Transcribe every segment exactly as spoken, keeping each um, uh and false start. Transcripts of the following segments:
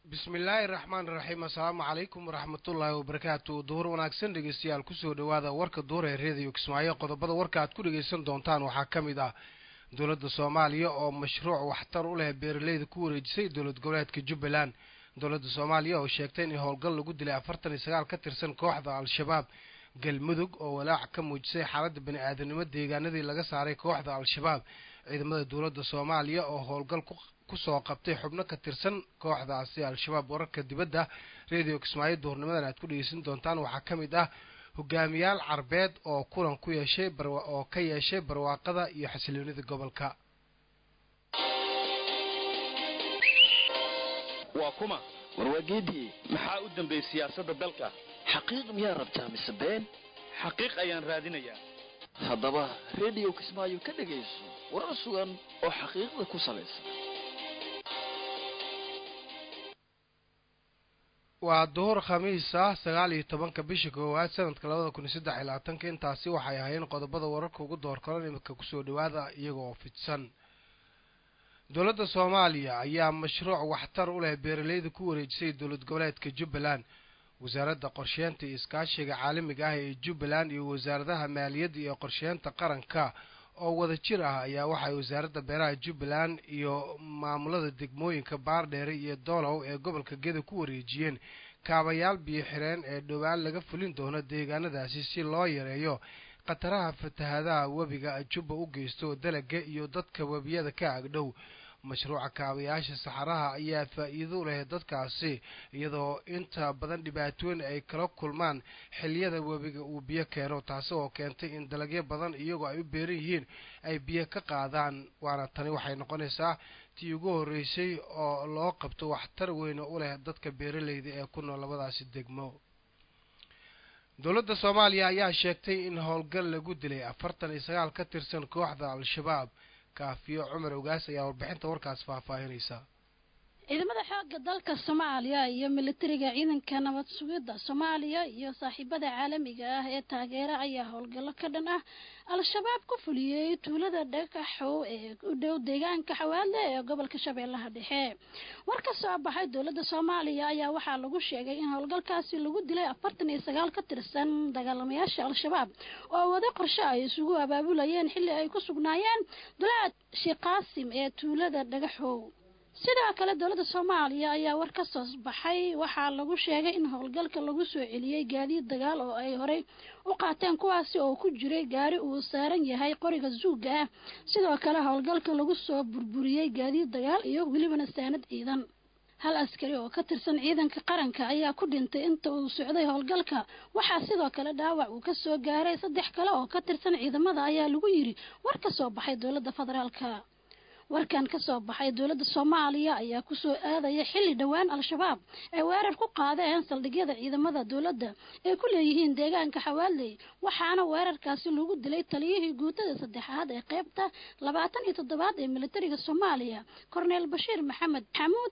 بسم الله الرحمن الرحيم السلام عليكم ورحمة الله وبركاته دور وناكسن dhegeystayaal kusoo dhawaada warka door ee radio Kismaayo qodobada warka aad ku dhageysan doontaan waxaa kamid ah dawladda Soomaaliya oo mashruuc waxtar u leh beeraleyda ku wareejisay dawlad goboleedka Jubbaland dawladda Soomaaliya oo sheegtay in howlgal lagu dilay afartan iyo sagaal ka tirsan kooxda al-shabaab galmudug oo walaac ka muujisay xaaladda bini'aadanimo deegaanadii laga saaray kooxda al-shabaab ciidamada dawladda Soomaaliya oo howlgal ku kusoo qabtay xubno ka tirsan kooxdaasi al-shabaab wararka dibadda radio Kismaayo doornimadan aad ku dhageysan doontaan waxaa kamid ah hogaamiyaal carbeed oo kulan ku yeeshay oo ka yeeshay barwaaqada iyo xasiloonida gobolka waa kuma warwageedii maxaa u dambeeyay siyaasadda dalka xaqiiq miyaa rabtaa mise been xaqiiq ayaan raadinayaa haddaba radio Kismaayo ka dhageyso warar sugan oo xaqiiqda ku salaysan waa duhur khamiis ah sagaal iyo tobanka bisha koowaad sanadka labada kun iyo saddex iyo labaatanka intaasi waxay ahaayeen qodobada wararka ugu door kalan imika kusoo dhawaada iyagoo fidsan dawladda Soomaaliya ayaa mashruuc waxtar u leh beeraleyda ku wareejisay dawlad goboleedka Jubbaland wasaaradda qorsheynta iyo iskaashiga caalamiga ah ee Jubbaland iyo wasaaradaha maaliyadda iyo qorsheynta qaranka oo wada jir ah ayaa waxay wasaaradda beeraha Jubbaland iyo maamulada degmooyinka Baardheere iyo Doolow ee gobolka Gedo ku wareejiyeen kaabayaal biyo xireen ee dhowaan laga fulin doono deegaanadaasi si loo yareeyo qataraha fatahaadaha webiga Jubba u geysto dalagga iyo dadka webiyada ka agdhow mashruuca kaabayaasha saxaraha ayaa faa'iido leh dadkaasi iyadoo inta badan dhibaatooyin ay kala kulmaan xilliyada webiga uu biyo keeno taas oo keentay in dalagyo badan iyagoo ay u beeran yihiin ay biyo ka qaadaan waana tani waxay noqonaysaa tii ugu horeysay oo loo qabto waxtar weyn u leh dadka beeraleyda ee ku nool labadaasi degmo dawladda Soomaaliya ayaa sheegtay in howlgal lagu dilay afartan iyo sagaal ka tirsan kooxda al-shabaab kaafiyo Cumar Ogaas ayaa warbixinta warkaas faahfaahinaysa ciidamada xoogga dalka Soomaaliya iyo militariga ciidanka nabad sugidda Soomaaliya iyo saaxiibada caalamiga ah ee taageera ayaa howlgallo ka dhan ah al-shabaab ku fuliyay tuulada Dhagaxow ee u dhow deegaanka Xawaadle ee gobolka Shabeellaha Dhexe war ka soo baxay dawladda Soomaaliya ayaa waxaa lagu sheegay in howlgalkaasi lagu dilay afartan iyo sagaal ka tirsan dagaalamayaasha al-shabaab oo wada qorshe ay isugu abaabulayeen xilli ay ku sugnaayeen dulaad Sheekh Qaasim ee tuulada Dhagaxow sidoo kale dawladda Soomaaliya ayaa war ka soo baxay waxaa lagu sheegay in howlgalka lagu soo celiyay gaadiid dagaal oo ay horey u qaateen kuwaasi oo ku jiray gaari uu saaran yahay qoriga zuuga ah sidoo kale howlgalka lagu soo burburiyay gaadiid dagaal iyo weliba saanad ciidan hal askari oo ka tirsan ciidanka qaranka ayaa ku dhintay inta uu socday howlgalka waxaa sidoo kale dhaawac uu ka soo gaaray saddex kale oo ka tirsan ciidamada ayaa lagu yiri war ka soo baxay dawladda federaalka warkan ka soo baxay dawladda Soomaaliya ayaa ku soo aadaya xilli dhawaan al-shabaab ay weerar ku qaadeen saldhigyada ciidamada dawladda ee ku leeyihiin deegaanka Xawaadle waxaana weerarkaasi lagu dilay taliyihii guutada saddexaad ee qaybta labaatan iyo toddobaad ee militariga Soomaaliya Cornel Bashiir Maxamed Xamuud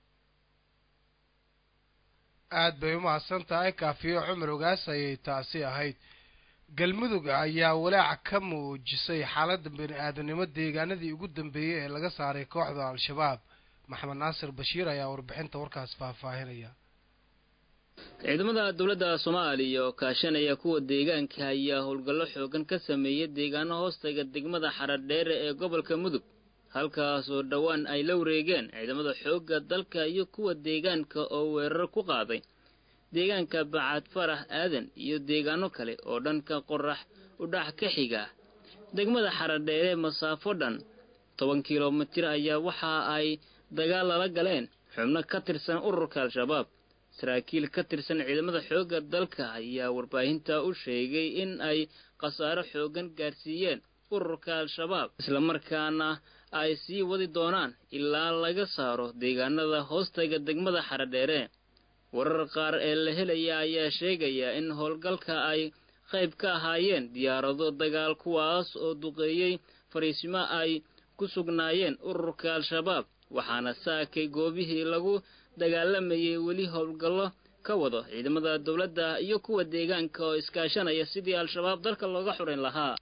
aad bay u mahadsantahay kaafiyo Cumar Ogaas ayay taasi ahayd galmudug ayaa walaac ka muujisay xaaladda bini'aadanimo deegaanadii ugu dambeeyay ee laga saaray kooxda al-shabaab maxamed naasir bashiir ayaa warbixinta warkaas faahfaahinaya ciidamada dawladda Soomaaliya oo kaashanaya kuwa deegaanka ayaa howlgallo xoogan ka sameeyay deegaano hoostaga degmada Xaradheere ee gobolka Mudug halkaas oo dhawaan ay la wareegeen ciidamada xoogga dalka iyo kuwa deegaanka oo weerar ku qaaday deegaanka Bacad Farax Aadan iyo deegaano kale oo dhanka qorax u dhax ka xiga degmada Xaradheere masaafo dhan toban kiiloomitir ayaa waxa ay dagaal la galeen xubno ka tirsan ururka al-shabaab saraakiil ka tirsan ciidamada xoogga dalka ayaa warbaahinta u sheegay in ay khasaaro xoogan gaarsiiyeen ururka al-shabaab isla markaana ay sii wadi doonaan ilaa laga saaro deegaanada hoostaga degmada Xaradheere warar qaar ee la helaya ayaa sheegaya in howlgalka ay qayb ka ahaayeen diyaarado dagaal kuwaas oo duqeeyay fariisimo ay ku sugnaayeen ururka al-shabaab waxaana saakay goobihii lagu dagaalamayay weli howlgallo ka wado ciidamada dawladda iyo kuwa deegaanka oo iskaashanaya sidii al-shabaab dalka looga xureyn lahaa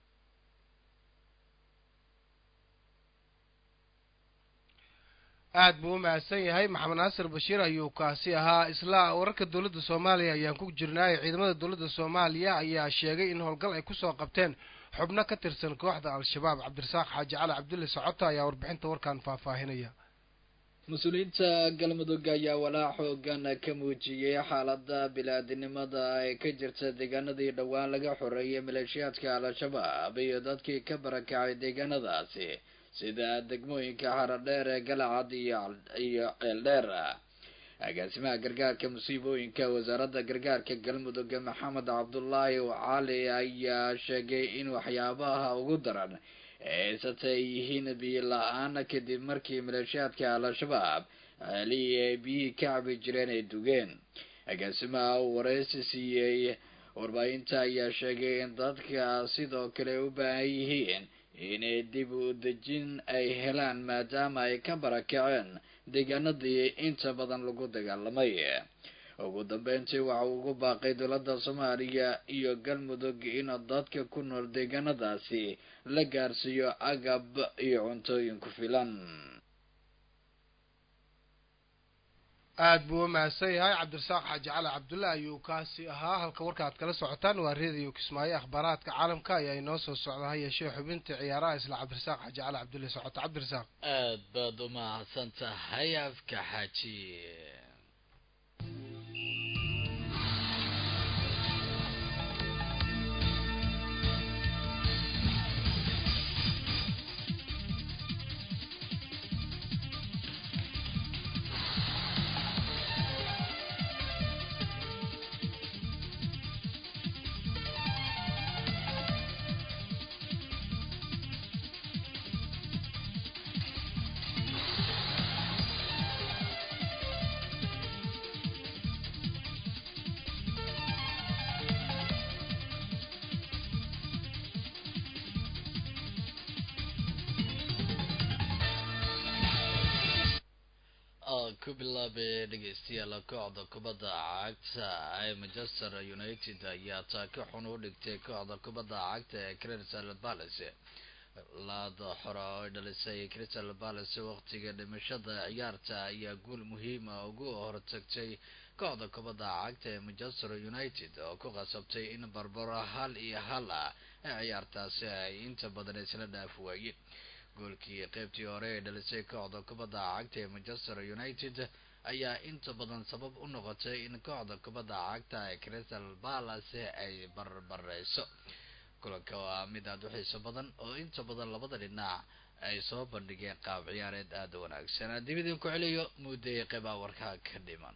aad buu u mahadsan yahay maxamed naasir bashiir ayuu kaasi ahaa. isla wararka dowladda soomaaliya ayaan ku jirnay. ciidamada dowladda soomaaliya ayaa sheegay in howlgal ay kusoo qabteen xubno ka tirsan kooxda al-shabaab. cabdirasaaq xaaji cali cabdulle socoto ayaa warbixinta warkan faahfaahinaya. mas-uuliyiinta galmudug ayaa walaac xoogan ka muujiyey xaalada bilaadinimada ee ka jirta deegaanadii dhowaan laga xoreeyay maleeshiyaadka al-shabaab iyo dadkii ka barakacay deegaanadaasi sida degmooyinka xaradheer ee galacad iyo iyo ceeldheer. agaasimaha gargaarka musiibooyinka wasaaradda gargaarka galmudug maxamed cabdullaahi cali ayaa sheegay in waxyaabaha ugu daran eesata ay yihiin biyo la-aan kadib markii maleeshiyaadka al-shabaab ceelihii ay biyihii ka cabi jireen ay dugeen. agaasimaha uu wareysi siiyey warbaahinta ayaa sheegay in dadka sidoo kale u baahan yihiin inay dib u dejin ay helaan maadaama ay ka barakaceen deegaanadii inta badan lagu dagaalamay. ugu dambeyntii waxa uu ugu baaqay dowladda soomaaliya iyo galmudug in dadka ku nool deegaanadaasi la gaarsiiyo agab iyo cuntooyin ku filan. aad buu u mahadsan yahay cabdirasaaq xaaji cali cabdulle ayuu kaasi ahaa. halka warka aad kala socotaan waa reediyo kismaayo. akhbaaraadka caalamka ayaa inoo soo socda ha yeeshee xubinta ciyaaraha isla cabdirasaaq xaaji cali cabdulle socoto. cabdirasaaq aad baad u mahadsan tahay afka xaaji. ku bilaabay dhegeystayaal kooxda kubadda cagta ee Manchester United ayaa taako xun u dhigtay kooxda kubadda cagta ee Crystal Palace. laada xora oo dhalisay Crystal Palace waqtiga dhimashada ciyaarta ayaa guul muhiim ah ugu hortagtay kooxda kubadda cagta ee Manchester United oo ku qasabtay in barbaro hal iyo hal ah ciyaartaasi ay inta badan isla dhaaf waayeen. goolkii qaybtii hore ee dhalisay kooxda kubadda cagta ee Manchester United ayaa inta badan sabab u noqotay in kooxda kubadda cagta ee Crystal Palace ay barbareyso. kulanka waa mid aad u xiiso badan oo inta badan labada dhinac ay soo bandhigeen qaab ciyaareed aad u wanaagsan. haddii idin ku celiyo mudday qaybaha warkaa ka dhiman.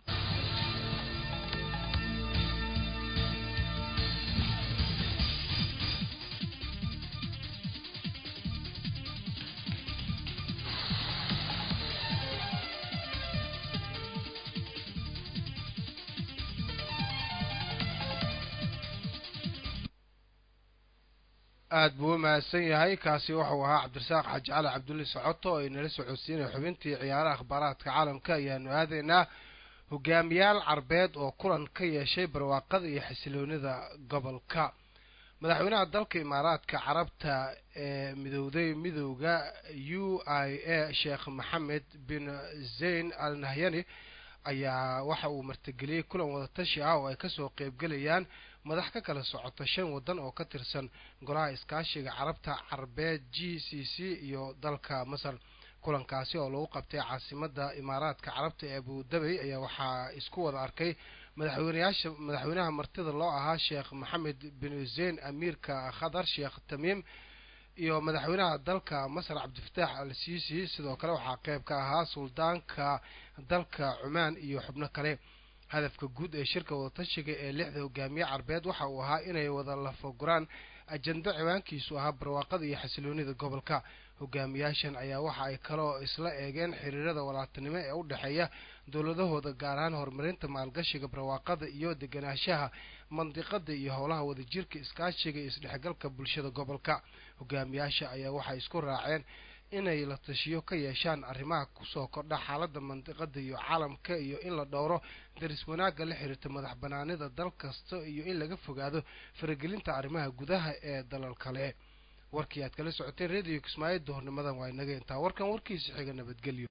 aad buu u mahadsan yahay. kaasi wuxuu ahaa cabdirasaaq xaaji cali cabdulle socoto oo inala socodsiinaya xubintii ciyaaraha akhbaaraadka caalamka. ayaanu aadaynaa hogaamiyaal carbeed oo kulan ka yeeshay barwaaqada iyo xasiloonida gobolka. madaxweynaha dalka imaaraadka carabta ee midowday midowda u i a sheekh maxamed bin zayn al nahyani ayaa waxa uu martigeliyey kulan wadatashi ah oo ay kasoo qeybgelayaan madax ka kala socota shan wadan oo ka tirsan golaha iskaashiga carabta carbeed g c c iyo dalka masar. kulankaasi oo lagu qabtay caasimada imaaraadka carabta ee abu dhabi ayaa waxaa isku wada arkay madaxweynayaasha madaxweynaha martida loo ahaa sheekh maxamed bin zayn amiirka khadar sheekh tamiim iyo madaxweynaha dalka masar cabdifataax al siisi. sidoo kale waxaa qeyb ka ahaa suldaanka dalka cumaan iyo xubno kale. hadafka guud ee shirka wadatashiga ee lixda hogaamiye carbeed waxa uu ahaa inay wada lafaguraan ajando ciwaankiisu ahaa barwaaqada iyo xasiloonida gobolka. hogaamiyaashan ayaa waxa ay kaloo isla eegeen xiriirada walaaltinimo ee u dhexeeya dowladahooda, gaar ahaan horumarinta maalgashiga, barwaaqada iyo deganaanshaha mandiqada iyo howlaha wadajirka iskaashiga iyo isdhexgalka bulshada gobolka. hogaamiyaasha ayaa waxay isku raaceen inay la tashiyo ka yeeshaan arrimaha kusoo kordha xaalada mandiqada iyo caalamka iyo in la dhowro daris wanaagga la xiriirta madax banaanida dal kasta iyo in laga fogaado faragelinta arrimaha gudaha ee dalal kale. warkii aad kala socoteen radio kismaayo duhurnimadan waa inaga intaa. warkan warkiisa xiga nabadgelyo.